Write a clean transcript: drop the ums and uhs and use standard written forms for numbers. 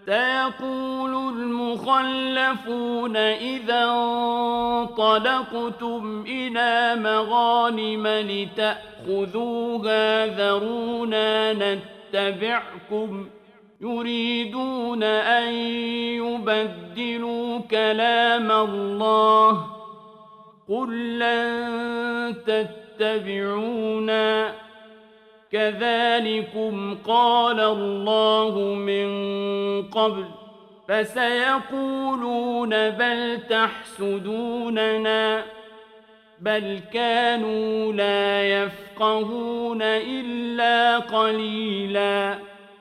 سيقول المخلفون إذا انطلقتم إلى مغانم لتأخذوها ذرونا نتبعكم يريدون أن يبدلوا كلام الله قل لن تتبعونا كذلكم قال الله من قبل فسيقولون بل تحسدوننا بل كانوا لا يفقهون إلا قليلاً